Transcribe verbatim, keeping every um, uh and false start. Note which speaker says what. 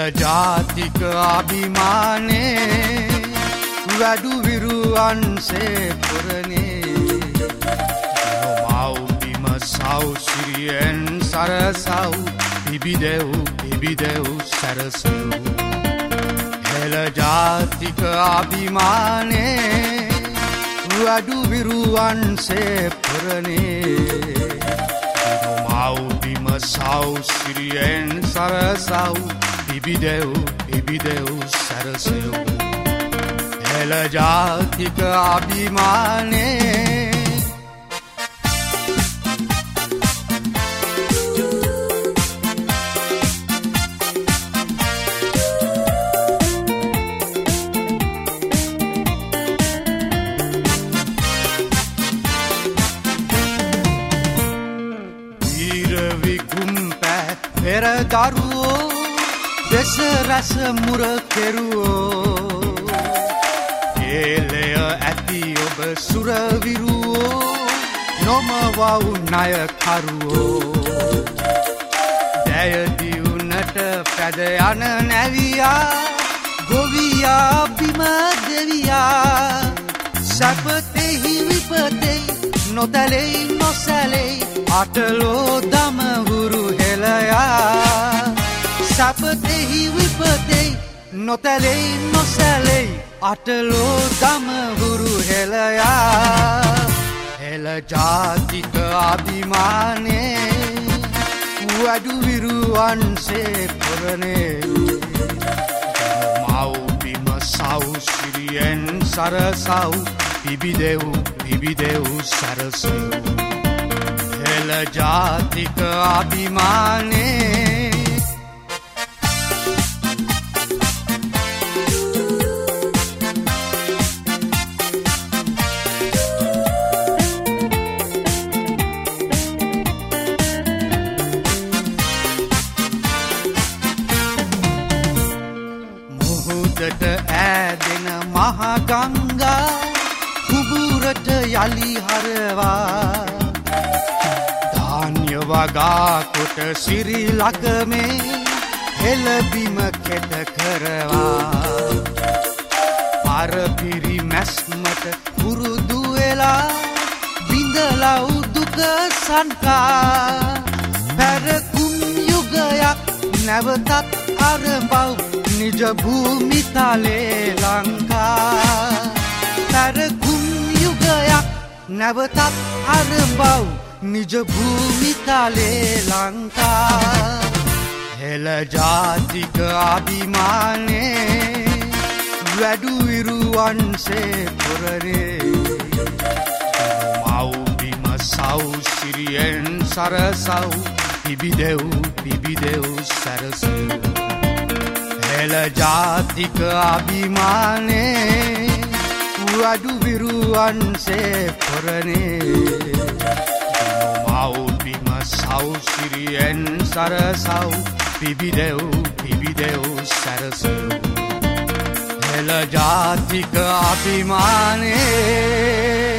Speaker 1: ජාතික අභිමානේ වැඩු විරුවන්සේ පුරනේ මව්බිම සෞසිරියෙන් සරසව් පිබිදෙව් පිබිදෙව් සැරසව් හෙළ ජාතික අභිමානේ වැඩු විරුවන්සේ පුරනේ මව්බිම සෞසිරියෙන් සරසව් පිබිදෙව් පිබිදෙව් සැරසව් හෙළ ජාතික අභිමානේ පෙරදරුවෝ දෙස රැස මුර කෙරුවෝ ඒලය ඇති ඔබ සුරවිරුවෝ නොමවව් ණයකරුවෝ දැයදිවුනට පැද යන නැවියා ගොවියා බිම දෙවියා සැපතෙහි විපතෙහි නොතැලෙයි නොසැලෙයි අටලෝ දමහුරු හෙළයා සැපතෙහි විපතෙයි නොතැලෙයි නොසැලෙයි අටලෝ දමහුරු හෙළයා හෙළ ජාතික අභිමානේ වැඩු විරුවන්සේ පුරනේ මව්බිම සෞසිරියෙන් සරසව් පිබිදෙව් පිබිදෙව් සැරසව් හෙළ ජාතික අභිමානේ මුහුදට ඈදෙන මහ ගංගා කුඹුරට යලි හරවා වගා කොට සිරි ලකමේ හෙළබිම කෙත කරවා පරපිරි මැස්මට පුරුදු වෙලා බිඳලව් දුක සංකා පැරකුම් යුගයක් නැවතත් අරඹව් නිජ භූමිතලේ ලංකා පැරකුම් යුගයක් නැවතත් අරඹව් නිජ භූමිතලේ ලංකා හෙළ ජාතික අභිමානේ වැඩු විරුවන්සේ පුරනේ මව්බිම සෞසිරියෙන් සරසව් පිබිදෙව් පිබිදෙව් සැරසව් හෙළ ජාතික අභිමානේ වැඩු විරුවන්සේ පුරනේ මව්බිම සෞසිරියෙන් සරසව් පිබිදෙව් පිබිදෙව් සැරසව් හෙළ ජාතික අභිමානේ